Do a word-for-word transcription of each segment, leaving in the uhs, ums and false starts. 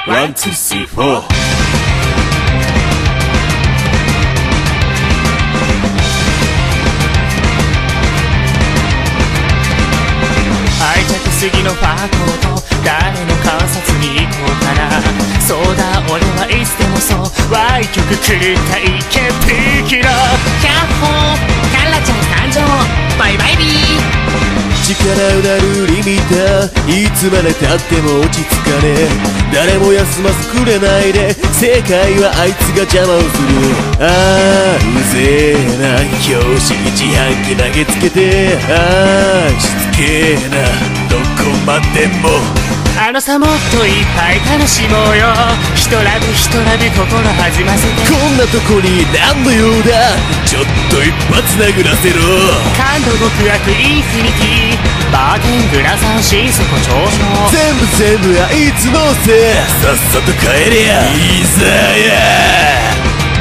ワンツースリーフォー愛着すぎのファーコート誰の観察に行こうかな。そうだ俺はいつでもそう歪曲狂ったイケピキラキャッホーカラちゃん誕生バイバイビー。 力うなるリミッターいつまでたっても落ち着かねえ。誰も休ませくれないで正解はあいつが邪魔をする。ああうぜえな表紙自販機投げつけてああしつけえなどこまでもあのさもっといっぱい楽しもうよ。ひとラブひとラブ心弾ませてこんなとこに何の用だちょっと一発殴らせろ。 感度極悪インフィニティバーテングラさん心底上昇全部全部あいつのせいさっさと帰れやいざや。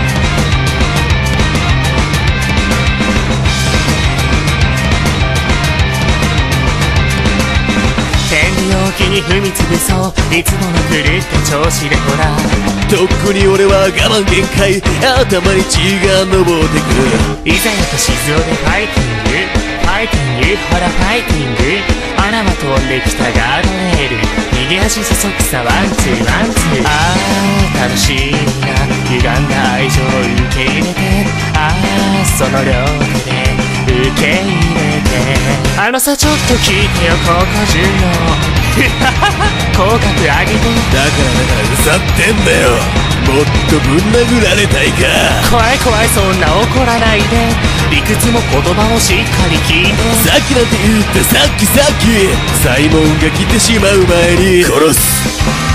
陽気に踏みつぶそういつもの狂った調子でほらとっくに俺は我慢限界頭に血が昇ってくる。 いざやと静雄でファイティングファイティングほらファイティング穴は飛んできたガードレール逃げ足そそくさワンツーワンツー。ああ楽しいな歪んだ愛情を受け入れてああその両手で受け入れてあのさちょっと聞いてよ高校授業口角上げてだからだからうさってんだよ。もっとぶん殴られたいか。 怖い怖いそんな怒らないで理屈も言葉もしっかり聞いてさっきなんて言ったさっきさっきサイモンが来てしまう前に殺す。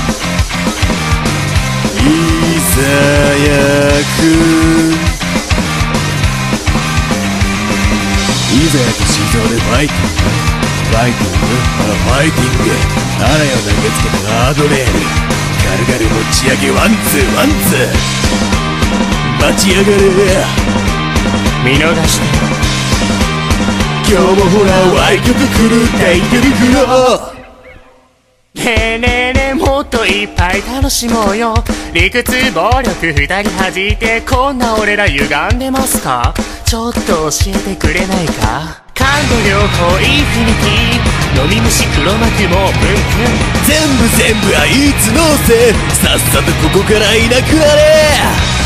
いざやくいざやく心臓でファイティングファイティングファイティングあらよ投げつけたガードレール軽々持ち上げワンツーワンツー待ち上がれ見逃して今日もほら歪曲狂ったイケビフロねえねえねえもっといっぱい楽しもうよ。理屈暴力二人弾いてこんな俺ら歪んでますか。ちょっと教えてくれないか。感度良好インフィニティ飲み虫黒幕もプンプン全部全部あいつのせいさっさとここからいなくなれ。